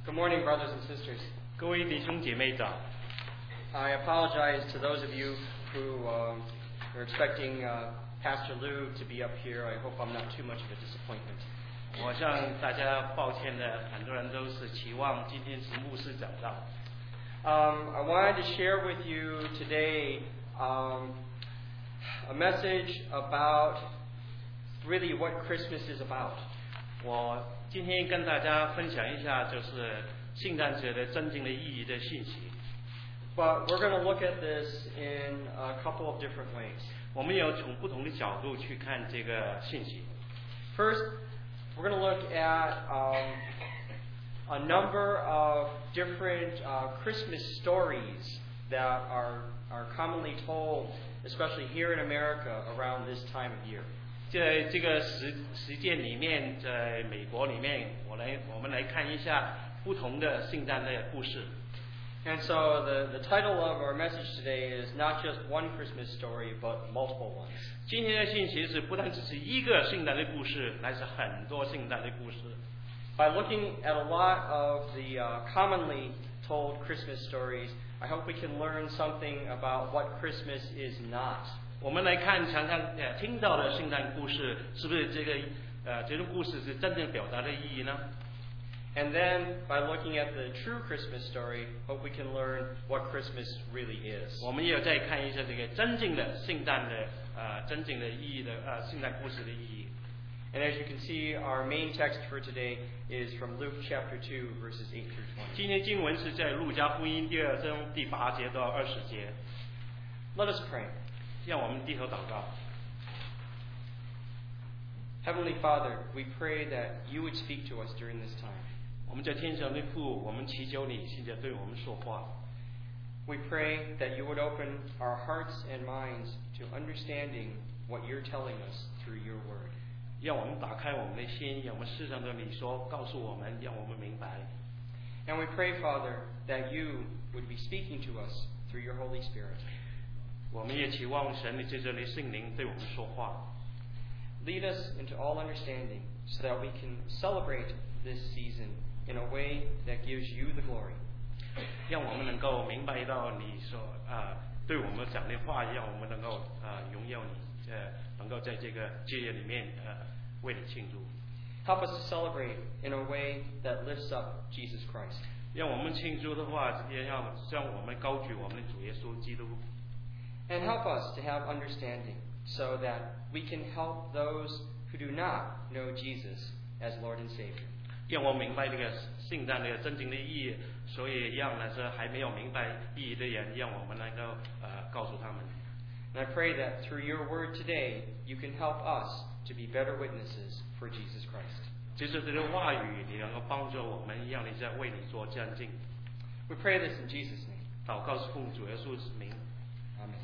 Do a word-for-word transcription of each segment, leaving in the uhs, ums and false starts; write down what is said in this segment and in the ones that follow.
Good morning, brothers and sisters. 各位弟兄姐妹早。 I apologize to those of you who uh, are expecting uh, Pastor Lou to be up here. I hope I'm not too much of a disappointment. 我向大家抱歉的，很多人都是期望今天是牧师讲道。 Um, I wanted to share with you today um, a message about really what Christmas is about. 我今天跟大家分享一下，就是圣诞节的真正的意义的信息。 But we're going to look at this in a couple of different ways. 我们有从不同的角度去看这个信息。 First, we're going to look at um, a number of different uh, Christmas stories that are are commonly told, especially here in America, around this time of year. 在这个实实践里面，在美国里面，我来我们来看一下不同的圣诞的故事。 And so the, the title of our message today is not just one Christmas story, but multiple ones. 今天的信息是不但只是一个圣诞的故事，乃是很多圣诞的故事。 By looking at a lot of the uh, commonly told Christmas stories, I hope we can learn something about what Christmas is not. 我们来看常常呃听到的圣诞故事，是不是这个呃这种故事是真正表达的意义呢？ And then, by looking at the true Christmas story, hope we can learn what Christmas really is. 我们也再看一下这个真正的圣诞的呃真正的意义的呃圣诞故事的意义。 And as you can see, our main text for today is from Luke chapter two, verses eight through twenty. 今天经文是在路加福音第二章第八节到二十节。 Let us pray. 让我们低头祷告。 Heavenly Father, we pray that you would speak to us during this time. 我们在天上的父，我们祈求你现在对我们说话。 We pray that you would open our hearts and minds to understanding what you're telling us through your word. 让我们打开我们的心，让我们世上的你说告诉我们，让我们明白。 And we pray, Father, that you would be speaking to us through your Holy Spirit. 我们也期望神的借着你圣灵对我们说话。 Lead us into all understanding so that we can celebrate this season in a way that gives you the glory. 让我们能够明白到你所啊、呃、对我们讲的话，让我们能够啊、呃、荣耀你，呃，能够在这个节日里面呃为你庆祝。 Help us to celebrate in a way that lifts up Jesus Christ. 让我们庆祝的话，也让让我们高举我们的主耶稣基督。 And help us to have understanding so that we can help those who do not know Jesus as Lord and Savior. 让我明白这个圣诞的真正的意义，所以让那些还没有明白意义的人，让我们能够呃告诉他们。 And I pray that through your word today, you can help us to be better witnesses for Jesus Christ. 借着这个话语，你能够帮助我们，让你在为你做见证。 We pray this in Jesus' name. 祷告是奉主耶稣之名。 Amen.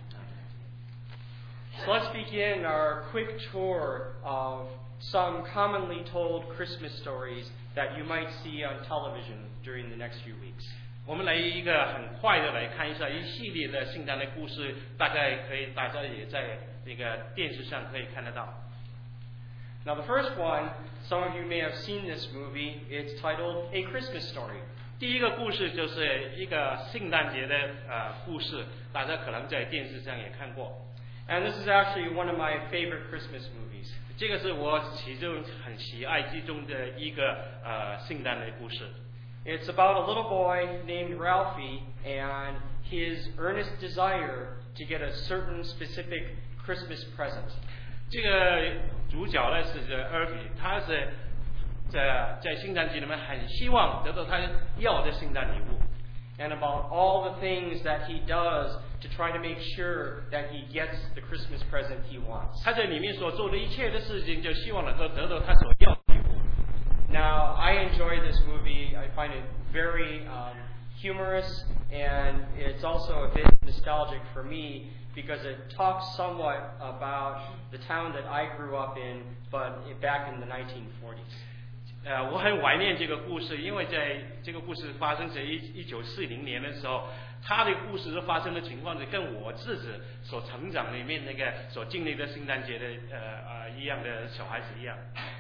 So let's begin our quick tour of some commonly told Christmas stories that you might see on television during the next few weeks. 我们来一个很快的来看一下一系列的圣诞的故事，大概可以大家也在那个电视上可以看得到。 Now the first one, some of you may have seen this movie. It's titled A Christmas Story. 第一个故事就是一个圣诞节的呃故事，大家可能在电视上也看过。 And this is actually one of my favorite Christmas movies. 这个是我其中很喜爱其中的一个呃圣诞的故事。 It's about a little boy named Ralphie and his earnest desire to get a certain specific Christmas present. 这个主角呢是这 Irving， 他是在在圣诞节里面很希望得到他要的圣诞礼物。 And about all the things that he does to try to make sure that he gets the Christmas present he wants. 他在里面所做的一切的事情，就希望能够得到他所要的礼物。 Now, I enjoy this movie. I find it very um, humorous, and it's also a bit nostalgic for me because it talks somewhat about the town that I grew up in, but back in the nineteen forties. 呃，我很怀念这个故事，因为在这个故事发生在一一九四零年的时候，他的故事发生的情况是跟我自己所成长里面那个所经历的圣诞节的呃呃一样的小孩子一样。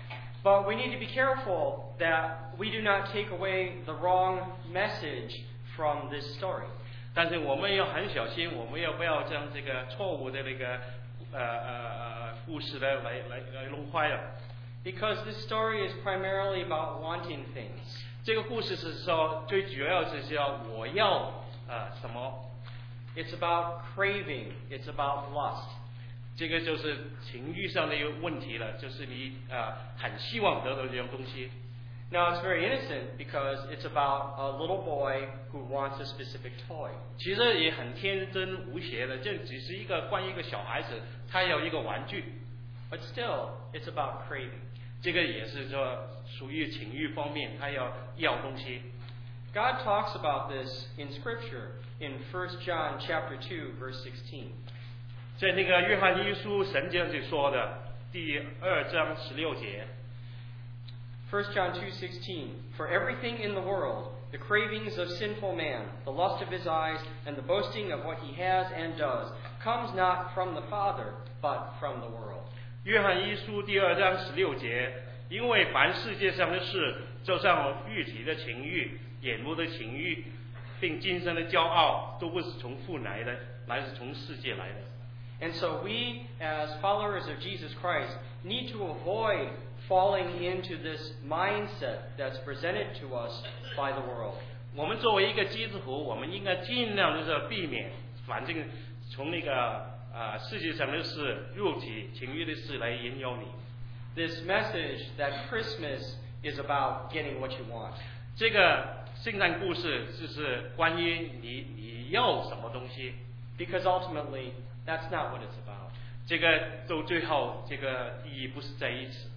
But we need to be careful that we do not take away the wrong message from this story. 但是我们要很小心，我们要不要将这个错误的那个呃呃呃故事呢来来来弄坏了？ Because this story is primarily about wanting things. 这个故事是说最主要是说我要呃什么？ It's about craving. It's about lust. 这个就是情欲上的一个问题了，就是你呃很希望得到这样东西。 Now, it's very innocent because it's about a little boy who wants a specific toy. 其实也很天真无邪的，这只是一个关于一个小孩子，他要一个玩具。 But still, it's about craving. 这个也是说属于情欲方面，他要要东西。 God talks about this in Scripture in First John chapter two, verse sixteen. 在那个约翰一书神这样子说的，第二章十六节。 First John two sixteen. For everything in the world, the cravings of sinful man, the lust of his eyes, and the boasting of what he has and does, comes not from the Father, but from the world. 约翰一书第二章十六节，因为凡世界上的事，就像肉体的情欲、眼目的情欲，并今生的骄傲，都不是从父来的，乃是从世界来的。 And so we, as followers of Jesus Christ, need to avoid falling into this mindset that's presented to us by the world. 我们作为一个基督徒，我们应该尽量的是避免，反正从那个啊、呃、世界上的事、肉体情欲的事来引诱你。 This message that Christmas is about getting what you want. 这个圣诞故事就是关于你你要什么东西。 Because ultimately, that's not what it's about. 这个到最后，这个意义不是在于此。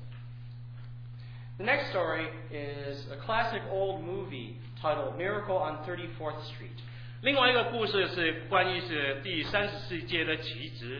The next story is a classic old movie titled Miracle on thirty-fourth Street. 另外一个故事是关于是第三十世纪的旗帜。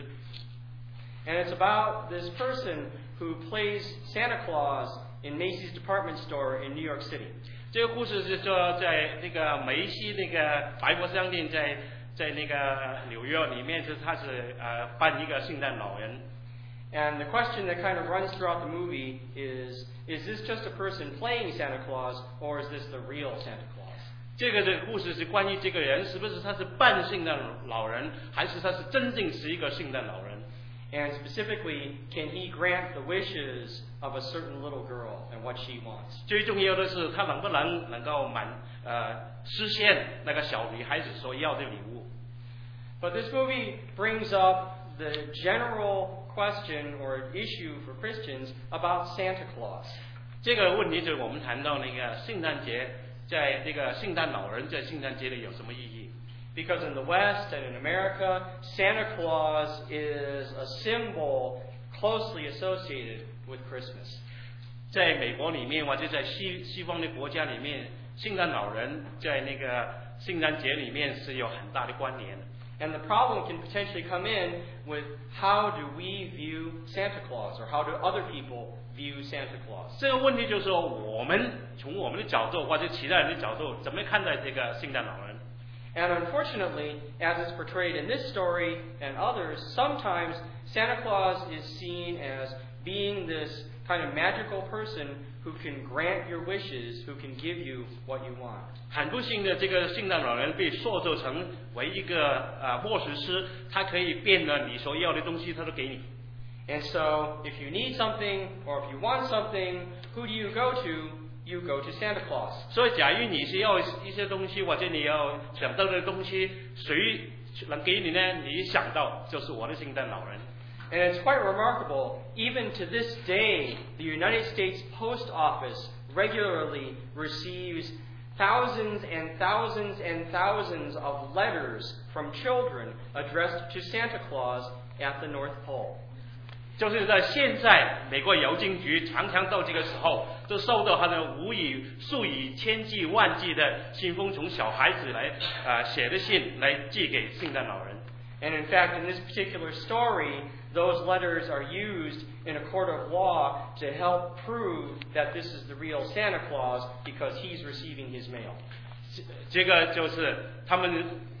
And it's about this person who plays Santa Claus in Macy's department store in New York City. 这个故事是说在那个梅西那个百货商店在在那个纽约里面，就是他是呃扮一个圣诞老人。 And the question that kind of runs throughout the movie is, is this just a person playing Santa Claus, or is this the real Santa Claus? 这个的故事是关于这个人是不是他是扮圣诞老人，还是他是真正是一个圣诞老人？ And specifically, can he grant the wishes of a certain little girl and what she wants? 最重要的是他能不能能够满呃实现那个小女孩子所要的礼物。 But this movie brings up the general question or issue for Christians about Santa Claus. 这个问题就是我们谈到那个圣诞节，在这个圣诞老人在圣诞节里有什么意义？ Because in the West and in America, Santa Claus is a symbol closely associated with Christmas. 在美国里面或者在西西方的国家里面，圣诞老人在那个圣诞节里面是有很大的关联的。 And the problem can potentially come in with how do we view Santa Claus, or how do other people view Santa Claus? 这个问题就是说，我们从我们的角度或者其他人的角度，怎么看待这个圣诞老人？ And unfortunately, as it's portrayed in this story and others, sometimes Santa Claus is seen as being this kind of magical person who can grant your wishes, who can give you what you want. 很不幸的，这个圣诞老人被塑造成为一个呃魔术师，他可以变了你所要的东西，他都给你。 And so, if you need something or if you want something, who do you go to? You go to Santa Claus. 所以，假如你是要一些东西，或者你要想到的东西，谁能给你呢？你想到就是我的圣诞老人。 And it's quite remarkable, even to this day, the United States Post Office regularly receives thousands and thousands and thousands of letters from children addressed to Santa Claus at the North Pole. 就是在现在，美国邮政局常常到这个时候，就收到他的无以数以千计万计的信封，从小孩子来呃写的信来寄给圣诞老人。 And in fact, in this particular story, those letters are used in a court of law to help prove that this is the real Santa Claus because he's receiving his mail. 这个就是他们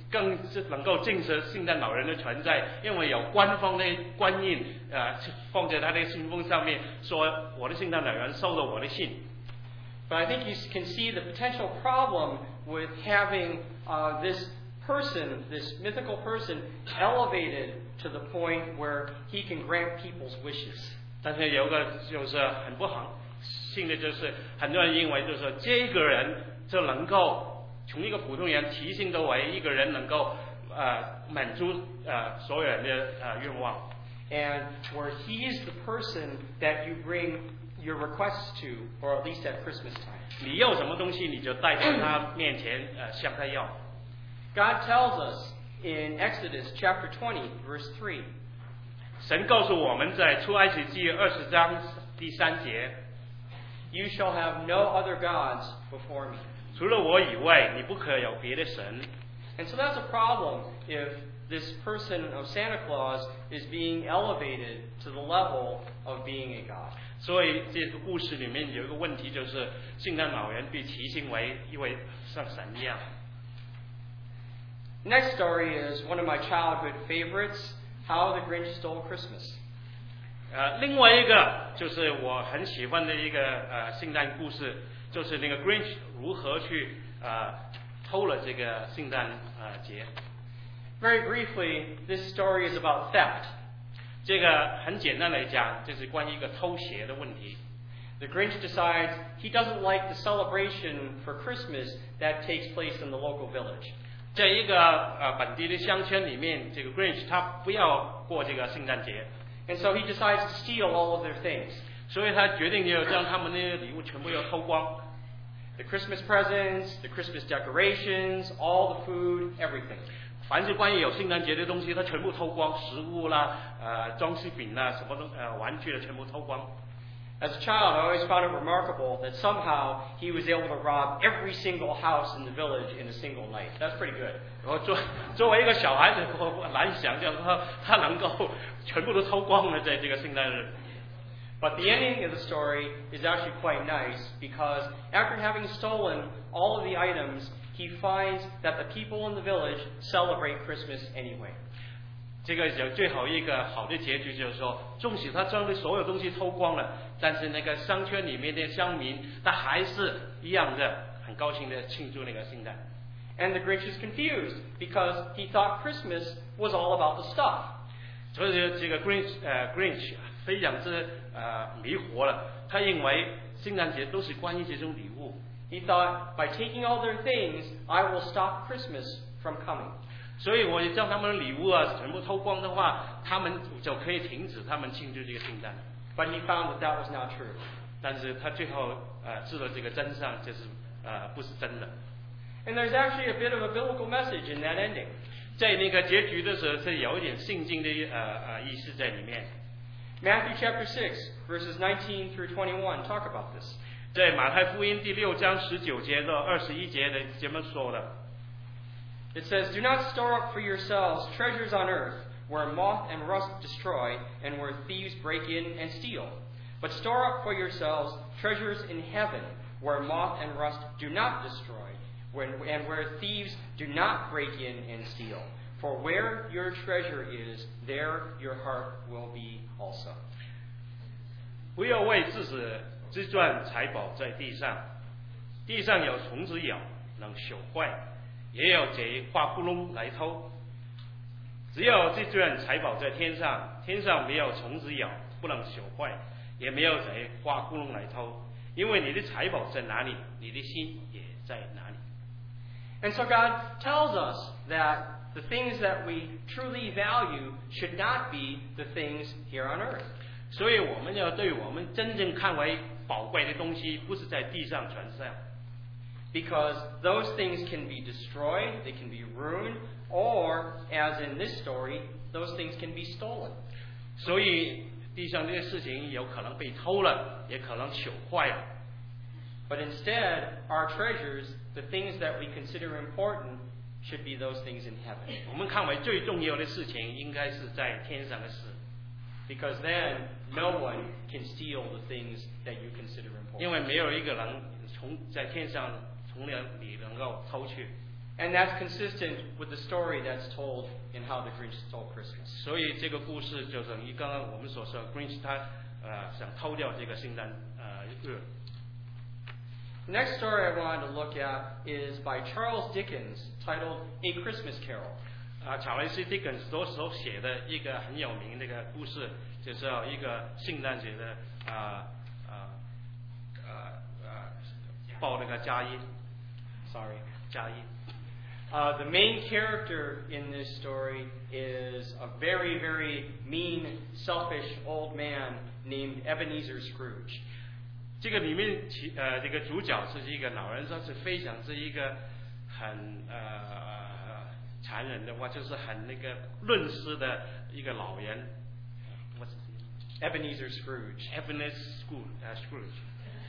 更是能够证实圣诞老人的存在，因为有官方的官印呃放在他的信封上面，说我的圣诞老人收了我的信。 But I think you can see the potential problem with having uh, this person, this mythical person, elevated to the point where he can grant people's wishes. 但是有个就是很不幸的，就是很多人认为就是说这个人就能够从一个普通人提升到为一个人能够呃满足呃所有人的呃愿望。 And where he is the person that you bring your requests to, or at least at Christmas time. 你要什么东西，你就带到他面前，呃，向他要。 God tells us in Exodus chapter twenty, verse three. 神告诉我们在出埃及记二十章第三节 ，You shall have no other gods before me. 除了我以外，你不可有别的神。 And so that's a problem if this person of Santa Claus is being elevated to the level of being a god. 所以这个故事里面有一个问题，就是圣诞老人被提升为一位像神一样。 Next story is one of my childhood favorites, How the Grinch Stole Christmas. 呃，另外一个就是我很喜欢的一个呃圣诞故事，就是那个 Grinch 如何去呃偷了这个圣诞呃节。 Very briefly, this story is about theft. 这个很简单来讲，就是关于一个偷窃的问题。 The Grinch decides he doesn't like the celebration for Christmas that takes place in the local village. 在一个呃本地的乡村里面，这个 Grinch 他不要过这个圣诞节， And so he decides to steal all of their things. 所以他决定要将他们的礼物全部要偷光。 The Christmas presents, the Christmas decorations, all the food, everything. 凡是关于有圣诞节的东西，他全部偷光，食物啦、呃装饰品啦、什么东呃玩具的全部偷光。 As a child, I always found it remarkable that somehow he was able to rob every single house in the village in a single night. That's pretty good. 然后作作为一个小孩子，我难想象他他能够全部都偷光了，在这个圣诞日。 But the ending of the story is actually quite nice because after having stolen all of the items, he finds that the people in the village celebrate Christmas anyway. 这个有最后一个好的结局，就是说，纵使他将的所有东西偷光了，但是那个商圈里面的乡民，他还是一样的很高兴的庆祝那个圣诞。 And the Grinch is confused because he thought Christmas was all about the stuff. 所以这个 Grinch 呃 Grinch 非常之呃迷惑了，他认为圣诞节都是关于这种礼物。 He thought, by taking all their things, I will stop Christmas from coming. 所以我将他们的礼物啊全部偷光的话，他们就可以停止他们庆祝这个圣诞。 But he found that that was not true. 但是他最后呃知道这个真相，就是呃不是真的。 And there's actually a bit of a biblical message in that ending. 在那个结局的时候，是有一点圣经的呃呃意思在里面。 Matthew chapter six, verses nineteen through twenty-one talk about this. 在马太福音第六章十九节到二十一节的这么说的。 It says, Do not store up for yourselves treasures on earth, where moth and rust destroy, and where thieves break in and steal. But store up for yourselves treasures in heaven, where moth and rust do not destroy, when, and where thieves do not break in and steal. For where your treasure is, there your heart will be also. 不要为自己积攒财宝在地上，地上有虫子咬，能朽坏；也有贼挖窟窿来偷。只有积攒财宝在天上，天上没有虫子咬，不能朽坏；也没有贼挖窟窿来偷。因为你的财宝在哪里，你的心也在哪里。 And so God tells us that the things that we truly value should not be the things here on earth. 所以我们要对我们真正看为宝贵的东西，不是在地上传上。 Because those things can be destroyed, they can be ruined, or, as in this story, those things can be stolen. 所以地上这些事情有可能被偷了，也可能朽坏了。 But instead, our treasures, the things that we consider important, should be those things in heaven. 我们看为最重要的事情，应该是在天上的事。 Because then, no one can steal the things that you consider important. 因为没有一个人从在天上从那里能够偷去。 And that's consistent with the story that's told in How the Grinch Stole Christmas. 所以这个故事就等于刚刚我们所说 ，Grinch 他呃想偷掉这个圣诞呃乐。 The next story I wanted to look at is by Charles Dickens, titled A Christmas Carol. 啊，查雷斯·狄更斯所写的一个很有名的一个故事，就是一个圣诞节的啊啊啊啊报那个佳音 Sorry. 佳音。 Uh, the main character in this story is a very, very mean, selfish old man named Ebenezer Scrooge. 这个里面其呃这个主角是一个老人，他是非常是一个很呃残忍的话，就是很那个论事的一个老人。What's his name? Ebenezer Scrooge. Ebenezer Scrooge. Uh, Scrooge.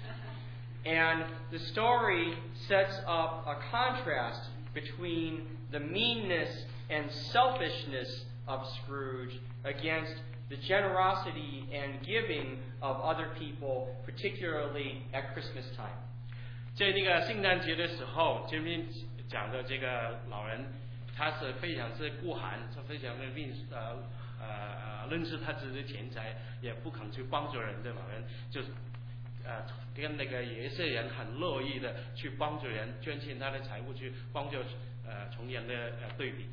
And the story sets up a contrast between the meanness and selfishness of Scrooge against the generosity and giving of other people, particularly at Christmas time. 在那个圣诞节的时候，前面讲的这个老人，他是非常是孤寒，是非常的吝呃呃认识他自己的钱财，也不肯去帮助人的老人，就是呃跟那个有一些人很乐意的去帮助人，捐献他的财物去帮助呃穷人的呃对比。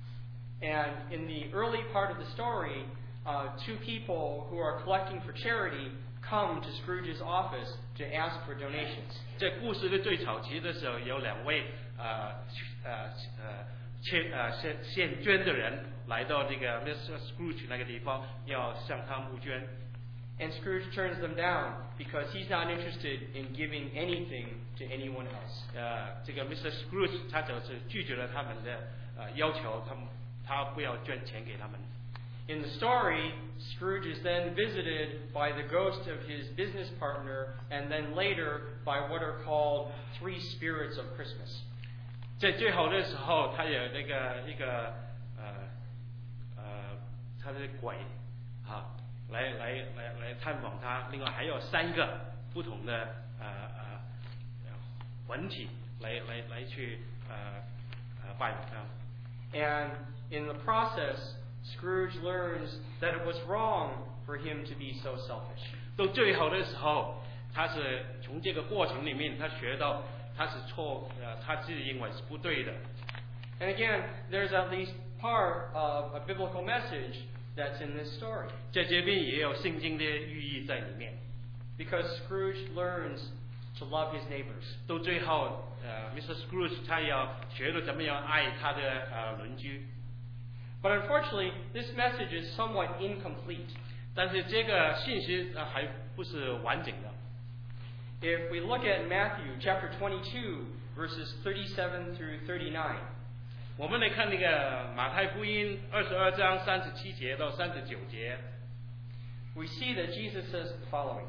And in the early part of the story, uh, two people who are collecting for charity come to Scrooge's office to ask for donations. 在故事的最早期的时候，有两位呃呃呃献呃献献捐的人来到这个 Mister Scrooge 那个地方，要向他募捐。 And Scrooge turns them down because he's not interested in giving anything to anyone else. 呃，这个 Mister Scrooge 他就是拒绝了他们的呃要求，他们他不要捐钱给他们。 In the story, Scrooge is then visited by the ghost of his business partner, and then later by what are called three spirits of Christmas. 在最后的时候，他有那个一个呃呃他的鬼啊，来来来来探访他。另外还有三个不同的呃呃魂体来来来去呃呃拜访他。 And in the process, Scrooge learns that it was wrong for him to be so selfish. 到最后的时候，他是从这个过程里面，他学到他是错，呃，他自己认为是不对的。 And again, there's at least part of a biblical message that's in this story. 在这边也有圣经的寓意在里面。 Because Scrooge learns to love his neighbors. 到最后，呃 ，Mister Scrooge 他要学着怎么样爱他的呃邻居。 But unfortunately, this message is somewhat incomplete. 但是这个信息呃还不是完整的。 If we look at Matthew chapter twenty-two, verses thirty-seven through thirty-nine, 我们来看那个马太福音二十二章三十七节到三十九节。 we see that Jesus says the following.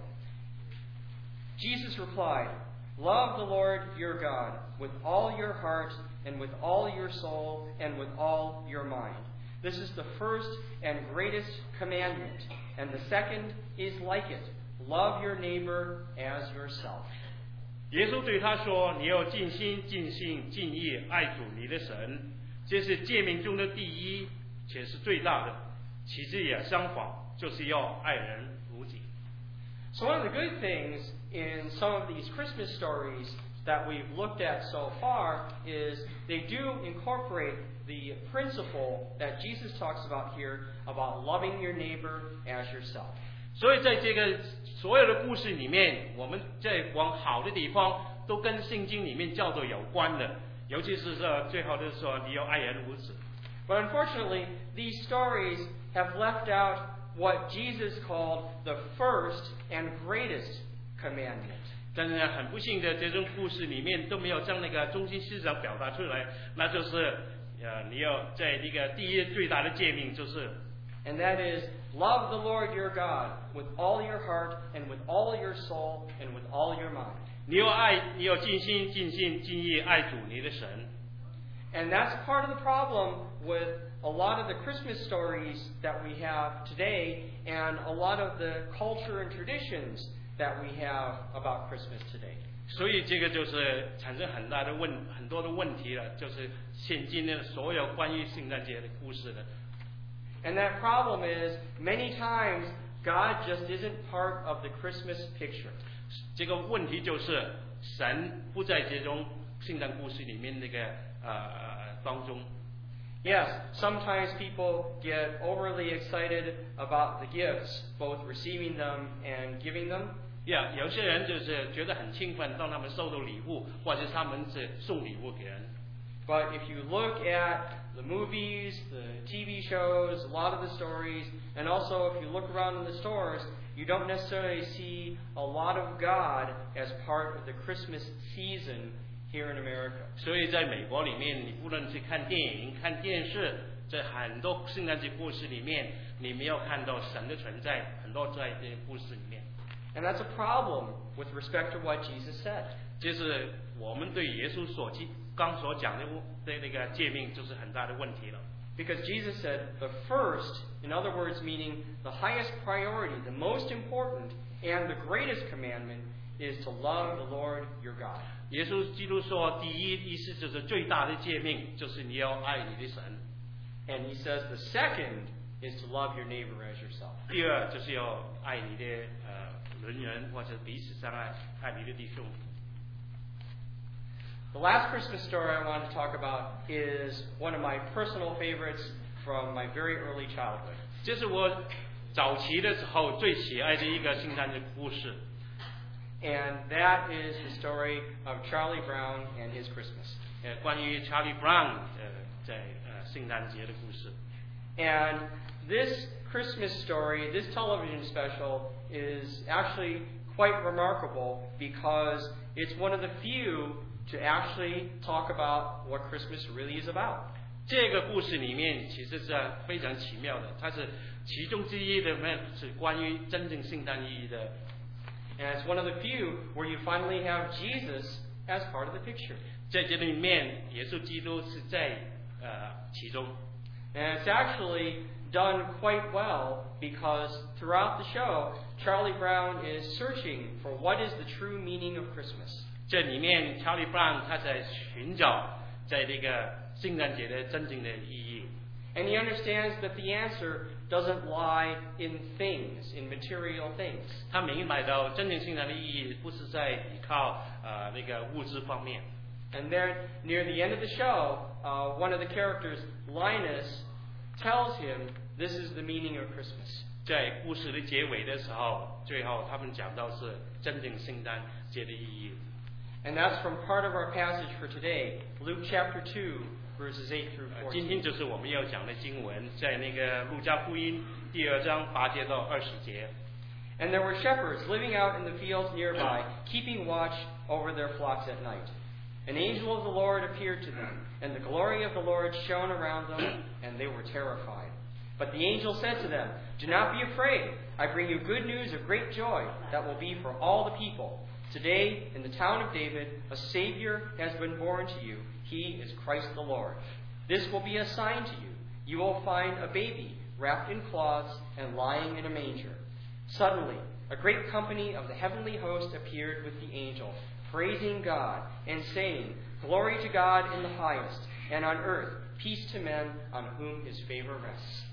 Jesus replied, "Love the Lord your God with all your heart and with all your soul and with all your mind. This is the first and greatest commandment, and the second is like it. Love your neighbor as yourself." 耶稣对他说：“你要尽心、尽性、尽意爱主你的神，这是诫命中的第一，且是最大的。其次也相仿，就是要爱人如己。” So one of the good things in some of these Christmas stories that we've looked at so far is they do incorporate the principle that Jesus talks about here about loving your neighbor as yourself. 所以在这个所有的故事里面，我们在往好的地方都跟圣经里面教导有关的，尤其是说最好的说你要爱人如子。 But unfortunately, these stories have left out what Jesus called the first and greatest commandment. 但是呢，很不幸的，这种故事里面都没有将那个中心思想表达出来，那就是呃，你要在那个第一最大的诫命就是。 And that is, love the Lord your God with all your heart and with all your soul and with all your mind. 你要爱，你要尽心、尽性、尽意爱主你的神。 And that's part of the problem with a lot of the Christmas stories that we have today and a lot of the culture and traditions that we have about Christmas today. 所以这个就是产生很大的问很多的问题了，就是现今的所有关于圣诞节的故事的。 And that problem is, many times, God just isn't part of the Christmas picture. 这个问题就是神不在这种圣诞故事里面那个呃当中。 Yes, sometimes people get overly excited about the gifts, both receiving them and giving them. Yeah, 有些人就是觉得很兴奋，当他们收到礼物，或者他们是送礼物给人。 But if you look at the movies, the T V shows, a lot of the stories, and also if you look around in the stores, you don't necessarily see a lot of God as part of the Christmas season here in America. 所以在美国里面，你不论去看电影、看电视，在很多圣诞节故事里面，你没有看到神的存在，很多在这些故事里面。 And that's a problem with respect to what Jesus said. 这是我们对耶稣所刚所讲的的那个诫命，就是很大的问题了。 Because Jesus said the first, in other words, meaning the highest priority, the most important, and the greatest commandment is to love the Lord your God. 耶稣基督说，第一意思就是最大的诫命，就是你要爱你的神。 And he says the second is to love your neighbor as yourself. 第二就是要爱你的呃邻人，或者彼此相爱，爱你的弟兄。 The last Christmas story I want to talk about is one of my personal favorites from my very early childhood. 这是我早期的时候最喜爱的一个圣诞节故事。 And that is the story of Charlie Brown and his Christmas. 呃，关于 Charlie Brown 呃在呃圣诞节的故事。 And this Christmas story, this television special, is actually quite remarkable because it's one of the few to actually talk about what Christmas really is about. 这个故事里面其实是非常奇妙的，它是其中之一的，是关于真正圣诞意义的。 And it's one of the few where you finally have Jesus as part of the picture. 在这里面，耶稣基督是在呃其中。 And it's actually done quite well because throughout the show, Charlie Brown is searching for what is the true meaning of Christmas. 这里面 Charlie Brown 他在寻找在这个圣诞节的真正的意义。 And he understands that the answer doesn't lie in things, in material things. 他明白到真正圣诞的意义不是在依靠呃那个物质方面。 And there, near the end of the show, uh, one of the characters, Linus, tells him this is the meaning of Christmas. 在故事的结尾的时候，最后他们讲到是真正圣诞节的意义。 And that's from part of our passage for today, Luke chapter two, verses eight through 今 fourteen. 天就是我们要讲的经文，在那个路加福音第二章八节到二十节。 And there were shepherds living out in the fields nearby, keeping watch over their flocks at night. An angel of the Lord appeared to them, and the glory of the Lord shone around them, and they were terrified. But the angel said to them, "Do not be afraid. I bring you good news of great joy that will be for all the people. Today, in the town of David, a Savior has been born to you. He is Christ the Lord. This will be a sign to you. You will find a baby wrapped in cloths and lying in a manger." Suddenly, a great company of the heavenly host appeared with the angel, praising God and saying, "Glory to God in the highest, and on earth peace to men on whom his favor rests."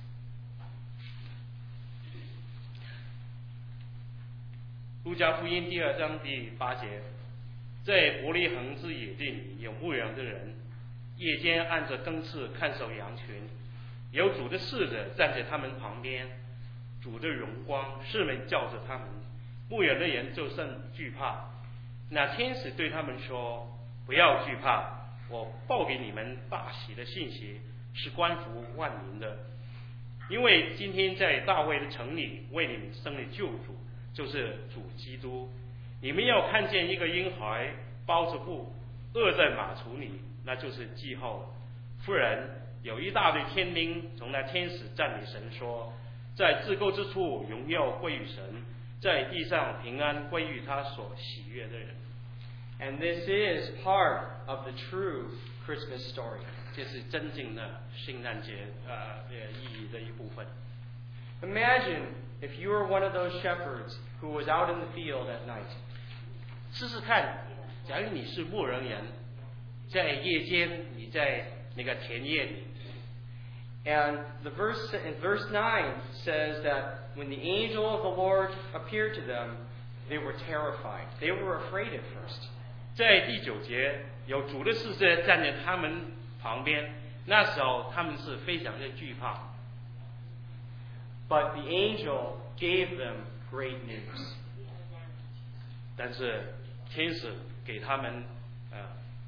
路加福音第二章第八节，在伯利恒之野地里有牧羊的人，夜间按着更次看守羊群，有主的使者站在他们旁边，主的荣光，士们叫着他们，牧羊的人就甚惧怕。那天使对他们说：“不要惧怕，我报给你们大喜的信息，是关乎万民的。因为今天在大卫的城里为你们生了救主，就是主基督。你们要看见一个婴孩包着布，卧在马槽里，那就是记号了。忽然有一大队天兵从那天使赞美神说：在至高之处荣耀归于神，在地上平安归于他所喜悦的人。” And this is part of the true Christmas story. 这是真正的圣诞节呃意义的一部分。 Imagine if you were one of those shepherds who was out in the field at night. 试试看， 假如你是牧人员，在夜间你在那个田野里。 And the verse in verse nine says that when the angel of the Lord appeared to them, they were terrified. They were afraid at first. 在第九节，有主的使者站在他们旁边，那时候他们是非常的惧怕。 But the angel gave them great news. 但是天使给他们呃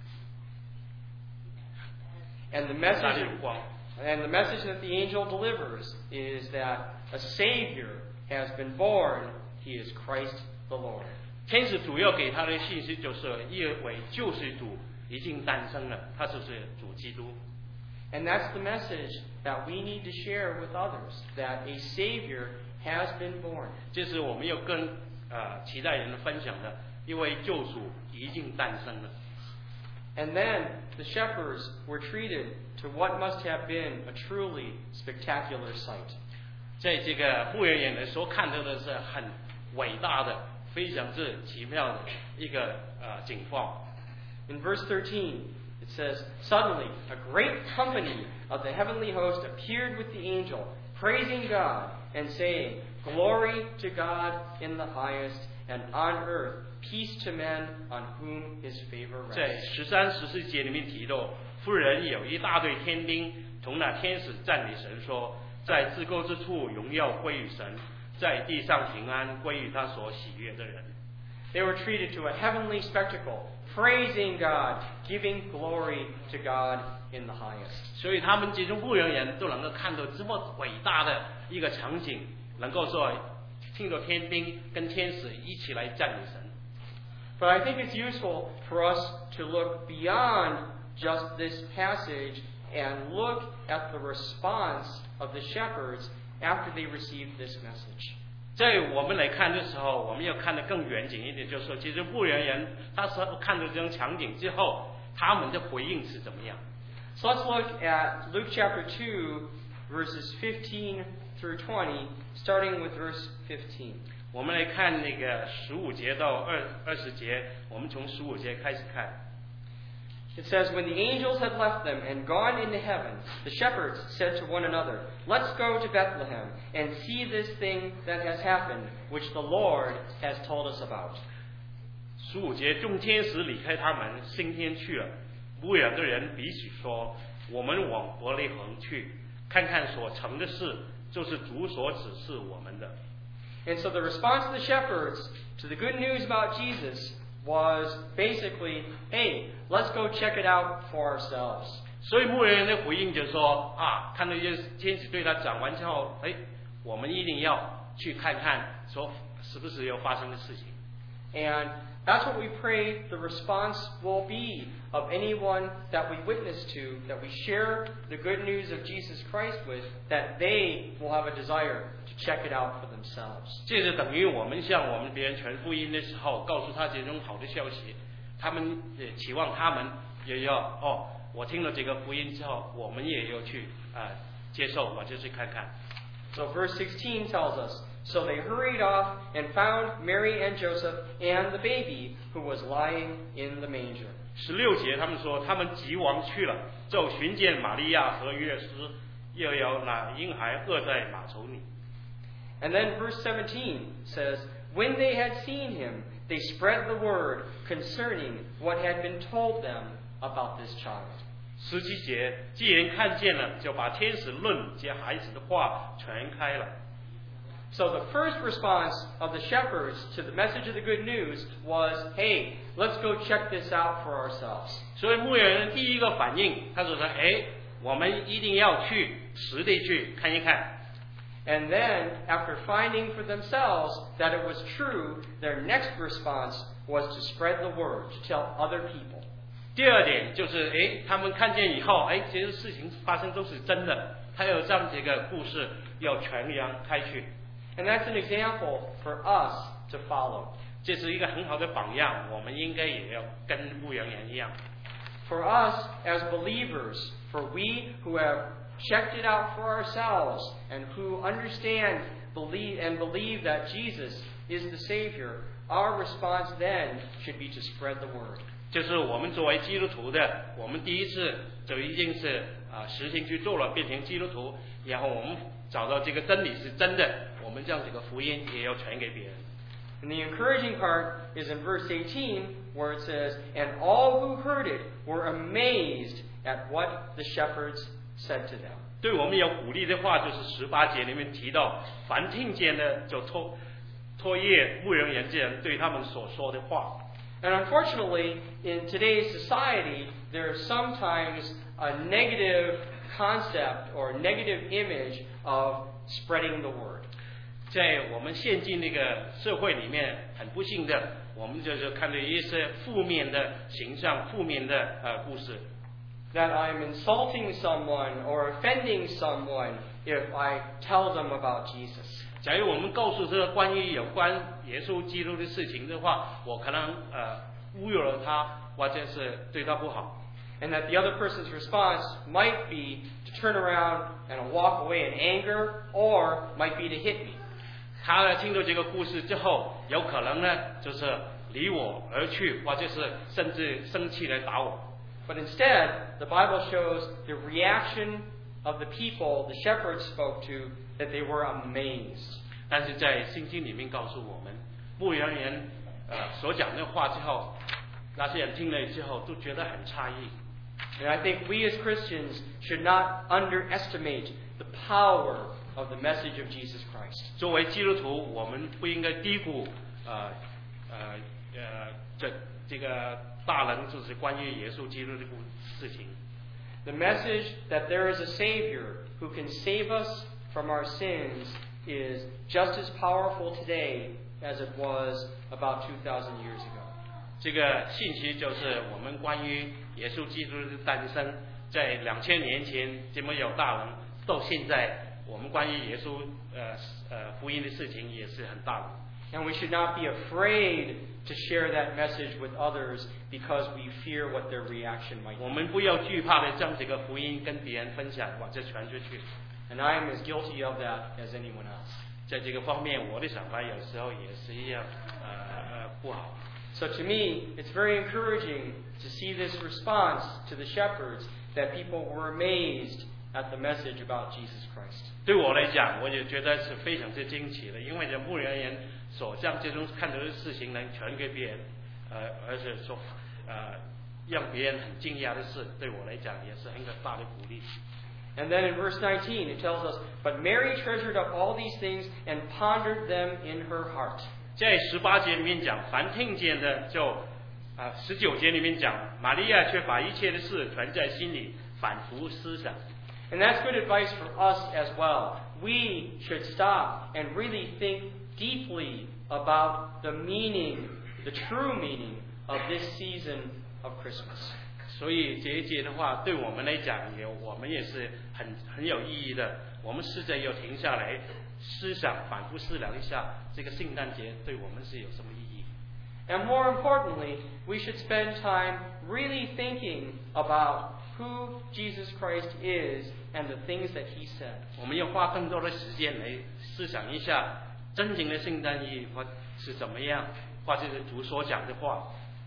And the 大 message 亮光。 And the message that the angel delivers is that a Savior has been born. He is Christ the Lord. 天使主要给他的信息就是一位救世主已经诞生了，他就是主基督。 And that's the message that we need to share with others, that a Savior has been born. 这是我们要跟呃其他人分享的，一位救主已经诞生了。 And then the shepherds were treated to what must have been a truly spectacular sight. 在这个牧羊人呢所看到的是很伟大的、非常之奇妙的一个呃景况。 In verse thirteen, it says, "Suddenly a great company of the heavenly host appeared with the angel, praising God and saying, 'Glory to God in the highest, and on earth peace to men on whom His favor rests.'" 在十三、十四节里面提到，妇人有一大队天兵同那天使赞美神说，在至高之处荣耀归于神，在地上平安归于他所喜悦的人。 They were treated to a heavenly spectacle, praising God, giving glory to God in the highest. 所以他们这种牧羊人都能够看到这么伟大的一个场景，能够说听到天兵跟天使一起来赞美神。 But I think it's useful for us to look beyond just this passage and look at the response of the shepherds after they received this message. 在我们来看的时候，我们要看得更远景一点，就是说，其实牧羊人他是看到这种场景之后，他们的回应是怎么样。 So let's look at Luke chapter two, verses fifteen through twenty, starting with verse fifteen. 我们来看那个十五节到二二十节，我们从十五节开始看。 It says, "When the angels had left them and gone into heaven, the shepherds said to one another, 'Let's go to Bethlehem and see this thing that has happened, which the Lord has told us about.'" 十五节，众天使离开他们，升天去了。牧羊的人彼此说：“我们往伯利恒去，看看所成的事，就是主所指示我们的。” And so the response of the shepherds to the good news about Jesus was basically, "Hey, let's go check it out for ourselves." 所以牧羊人的回应就说：“啊，看到这天使对他讲完之后，哎，我们一定要去看看，说是不是有发生的事情。” And that's what we pray the response will be of anyone that we witness to, that we share the good news of Jesus Christ with, that they will have a desire to check it out for themselves. 这就等于我们向我们别人传福音的时候，告诉他这种好的消息，他们也期望他们也要哦，我听了这个福音之后，我们也要去啊、呃、接受，我就去看看。 So verse sixteen tells us, "So they hurried off and found Mary and Joseph and the baby who was lying in the manger." 十六节他们说，他们急忙去了，就寻见玛利亚和约瑟，又有那婴孩卧在马槽里。 And then verse seventeen says, "When they had seen him, they spread the word concerning what had been told them about this child." 十七节，既然看见了，就把天使论这孩子的话传开了。 So the first response of the shepherds to the message of the good news was, "Hey, let's go check this out for ourselves." 所以牧羊人第一个反应，他就说：“哎，我们一定要去实地去看一看。” And then, after finding for themselves that it was true, their next response was to spread the word, to tell other people. 第二点就是，哎，他们看见以后，哎，这些事情发生都是真的，他要将这个故事要传扬开去。 And that's an example for us to follow. 这是一个很好的榜样，我们应该也要跟牧羊人一样。 For us as believers, for we who have checked it out for ourselves and who understand, believe, and believe that Jesus is the Savior, our response then should be to spread the word. 就是我们作为基督徒的，我们第一次就一定是啊、呃、实行去做了，变成基督徒，然后我们找到这个真理是真的，我们将这个福音也要传给别人。 And the encouraging part is in verse eighteen, where it says, "And all who heard it were amazed at what the shepherds said to them." 对我们有鼓励的话，就是十八节里面提到，凡听见的就托托叶牧人员这人对他们所说的话。 And unfortunately, in today's society, there is sometimes a negative concept or negative image of spreading the word. 在我们现今那个社会里面，很不幸的，我们就是看到一些负面的形象、负面的呃故事。 That I'm insulting someone or offending someone if I tell them about Jesus. 假如我们告诉这个关于有关耶稣基督的事情的话，我可能呃侮辱了他，或者是对他不好。 And that the other person's response might be to turn around and walk away in anger, or might be to hit me. 他听到这个故事之后，有可能呢就是离我而去，或者是甚至生气来打我。 But instead, the Bible shows the reaction of the people the shepherds spoke to, that they were amazed. 但是在圣经里面告诉我们，牧羊人呃所讲的话之后，那些人听了之后都觉得很诧异。 And I think we as Christians should not underestimate the power of the message of Jesus Christ. 作为基督徒，我们不应该低估呃呃呃这这个大能，就是关于耶稣基督的故事情。 The message that there is a Savior who can save us from our sins is just as powerful today as it was about two thousand years ago. 这个信息就是我们关于耶稣基督的诞生，在两千年前这么有大能，到现在我们关于耶稣呃呃福音的事情也是很大能。 And we should not be afraid to share that message with others because we fear what their reaction might be. 我们不要惧怕的将这个福音跟别人分享，或者传出去。 And I am as guilty of that as anyone else. 在这个方面，我的想法有时候也是一样呃呃不好。 So to me, it's very encouraging to see this response to the shepherds, that people were amazed at the message about Jesus Christ. 对我来讲，我也觉得是非常之惊奇的，因为这牧羊人所将这种看到的事情能传给别人，呃，而且说呃让别人很惊讶的事，对我来讲也是很大的鼓励。 And then in verse nineteen, it tells us, "But Mary treasured up all these things and pondered them in her heart." 在十八节里面讲，凡听见的就啊，十九节里面讲，玛利亚却把一切的事存在心里，反复思想。 And that's good advice for us as well. We should stop and really think deeply about the meaning, the true meaning of this season of Christmas. 所以这一节的话，对我们来讲也，我们也是很很有意义的。我们试着要停下来思想，反复思量一下，这个圣诞节对我们是有什么意义。 And more importantly, we should spend time really thinking about who Jesus Christ is and the things that He said. 我们要花更多的时间来思想一下，真正的圣诞意义或是怎么样，或者是主所讲的话。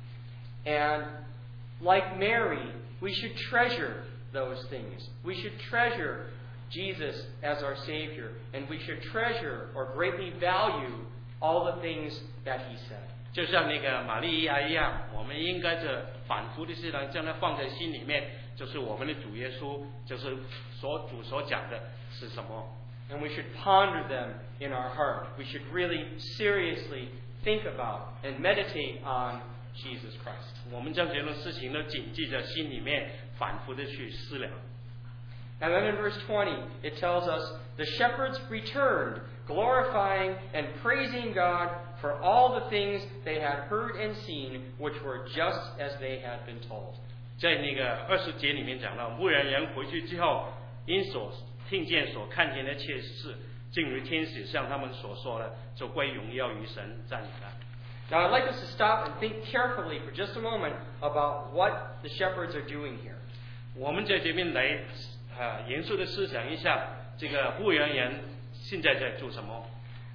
And like Mary, we should treasure those things. We should treasure Jesus as our Savior, and we should treasure or greatly value all the things that He said. 就像那个玛利亚一样，我们应该是反复的是呢，将它放在心里面，就是我们的主耶稣，就是所主所讲的是什么。 And we should ponder them in our heart. We should really seriously think about and meditate on Jesus Christ. 我们将这种事情都谨记在心里面，反复的去思量。 And then in verse twenty, it tells us, "The shepherds returned, glorifying and praising God for all the things they had heard and seen, which were just as they had been told." 在那个二十节里面讲到，牧羊人回去之后，因所听见、所看见的一切事，正如天使向他们所说的，就归荣耀于神，赞美他。 Now I'd like us to stop and think carefully for just a moment about what the shepherds are doing here. 我们在这边来啊，严肃的思想一下，这个牧羊人现在在做什么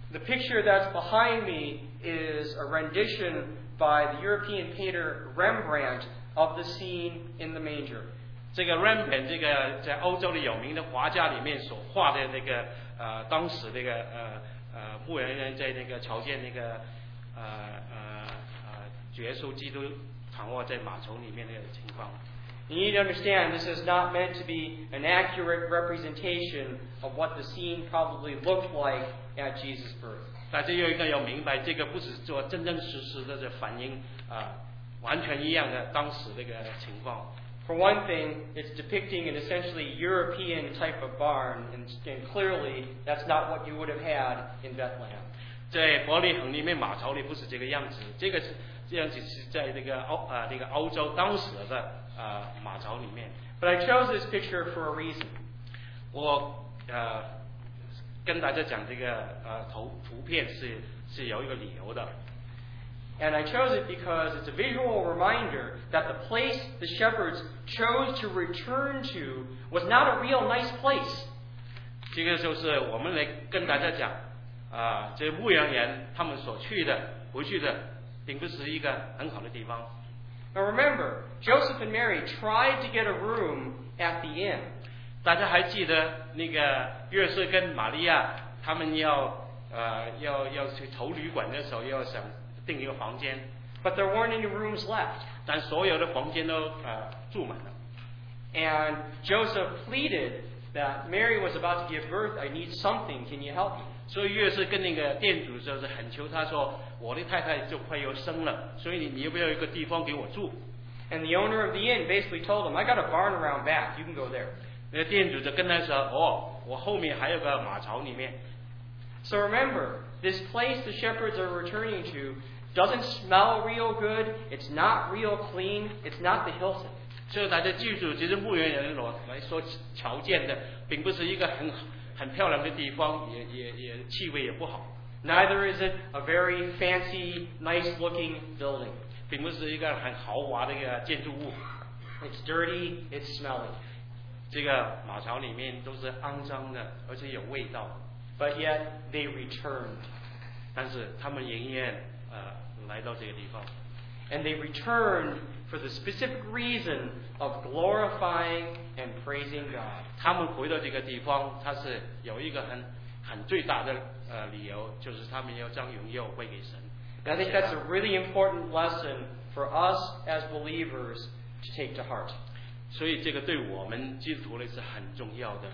The picture that's behind me is a rendition by the European painter Rembrandt of the scene in the manger. 这个 Rembrandt 这个在欧洲的有名的画家里面所画的那个呃当时那个呃呃牧羊人在那个瞧见那个呃呃呃耶稣基督躺卧在马槽里面的情况。 You need to understand this is not meant to be an accurate representation of what the scene probably looked like at Jesus' birth. 大家又应该要明白，这个不是做真真实实的这反映啊、呃、完全一样的当时那个情况。 For one thing, it's depicting an essentially European type of barn, and, and clearly that's not what you would have had in Bethlehem. 在伯利恒里面马槽里不是这个样子，这个是这样子是在这个欧啊、呃、这个欧洲当时的啊、呃、马槽里面。 But I chose this picture for a reason. 我呃跟大家讲这个呃图图片是是有一个理由的。 And I chose it because it's a visual reminder that the place the shepherds chose to return to was not a real nice place. 这个就是我们来跟大家讲啊、呃，这牧羊人他们所去的回去的，并不是一个很好的地方。 Now remember, Joseph and Mary tried to get a room at the inn. 大家还记得那个约瑟跟玛利亚他们要呃要要去投旅馆的时候，要想订一个房间。 But there weren't any rooms left. 但所有的房间都呃住满了。 And Joseph pleaded that Mary was about to give birth. I need something. Can you help me? 所以越是跟那个店主就是恳求他说，我的太太就快要生了，所以你你要不要一个地方给我住？ And the owner of the inn basically told him, I got a barn around back. You can go there. 那店主就跟他说，哦，我后面还有个马槽里面。 So remember, this place the shepherds are returning to doesn't smell real good. It's not real clean. It's not the Hilton. 所以大家记住，其实牧羊人来说瞧见的，并不是一个很很漂亮的地方，也也也气味也不好。 Neither is it a very fancy, nice-looking building. 并不是一个很豪华的一个建筑物。 It's dirty. It's smelly. 这个马槽里面都是肮脏的，而且有味道。 But yet they returned. 但是他们仍然呃来到这个地方。 And they returned for the specific reason of glorifying and praising God. 他们回到这个地方，他是有一个很很最大的呃理由，就是他们要将荣耀归给神。 And I think that's a really important lesson for us as believers to take to heart. 所以这个对我们基督徒来是很重要的。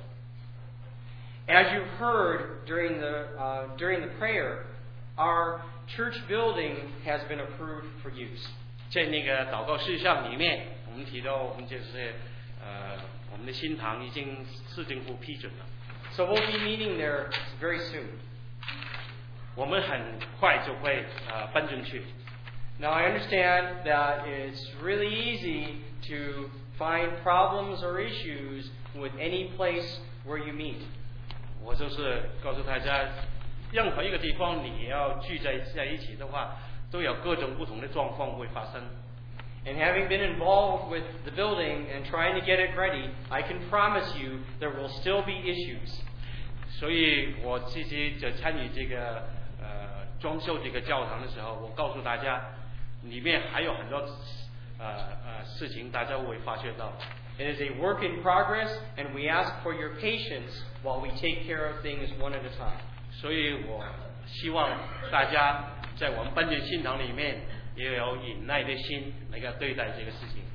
As you heard during the uh, during the prayer, our church building has been approved for use. 在那个祷告事项里面，我们提到我们就是呃我们的新堂已经市政府批准了。 So we'll be meeting there very soon. 我们很快就会呃搬进去。 Now I understand that it's really easy to find problems or issues with any place where you meet. 我就是告诉大家，任何一个地方你要聚在在一起的话，都有各种不同的状况会发生。 And having been involved with the building and trying to get it ready, I can promise you there will still be issues. 所以我自己在参与这个呃装修这个教堂的时候，我告诉大家，里面还有很多呃呃事情，大家会发觉到。 It is a work in progress, and we ask for your patience while we take care of things one at a time. 所以我希望大家在我们搬进新堂里面也有忍耐的心来个对待这个事情。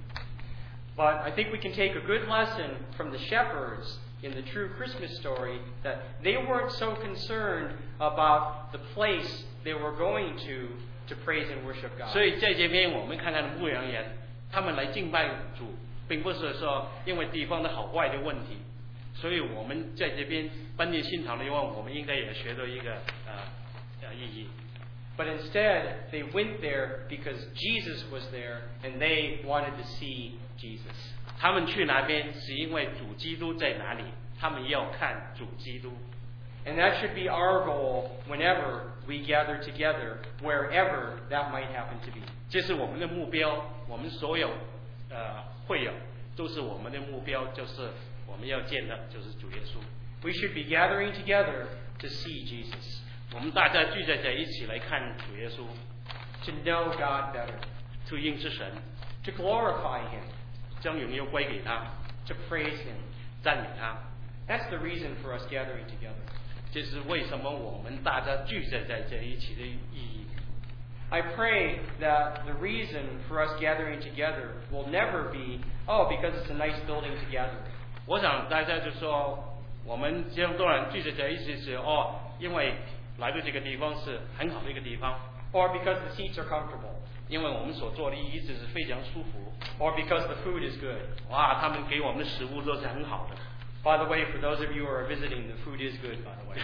But I think we can take a good lesson from the shepherds in the true Christmas story that they weren't so concerned about the place they were going to to praise and worship God. 所以在这边我们看看牧羊人，他们来敬拜主，并不是说因为地方的好坏的问题。所以我们在这边搬进新堂的话，我们应该也学到一个呃呃意义。 But instead, they went there because Jesus was there, and they wanted to see Jesus. 他们去那边是因为主基督在哪里，他们要看主基督。 And that should be our goal whenever we gather together, wherever that might happen to be. 这是我们的目标，我们所有呃会友都是我们的目标，就是我们要见的就是主耶稣。 We should be gathering together to see Jesus. 我们大家聚在在一起来看主耶稣， to know God better, 去认识神， to glorify Him, 将荣耀归给他， to praise Him. 赞美他。 That's the reason for us gathering together. 这是为什么我们大家聚在在这一起的意义。 I pray that the reason for us gathering together will never be, oh, because it's a nice building to gather in. 我想大家就说，我们这样多人聚集在一起是哦，因为来到这个地方是很好的一个地方， Or because the seats are comfortable. 因为我们所坐的椅子是非常舒服， Or because the food is good. 哇，他们给我们的食物都是很好的。 By the way, for those of you who are visiting, the food is good, by the way.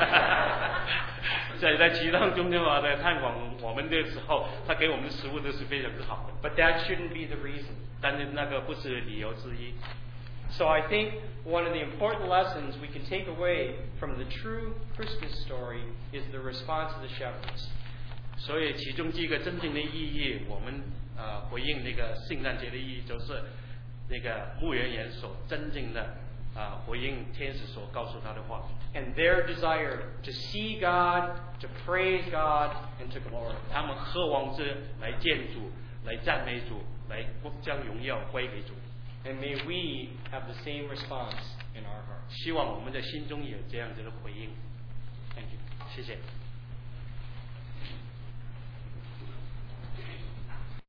在在其他中间啊，在探访我们的时候，他给我们的食物都是非常之好的， But that shouldn't be the reason. 但是那个不是理由之一。 So I think one of the important lessons we can take away from the true Christmas story is the response of the shepherds. 所以其中这个真正的意义，我们呃回应那个圣诞节的意义，就是那个牧羊人所真正的啊、呃、回应天使所告诉他的话， And their desire to see God, to praise God, and to glorify. 他们渴望着来见主，来赞美主，来将荣耀归给主。 And may we have the same response in our hearts. 希望我们的心中也有这样子的回应。Thank you，谢谢。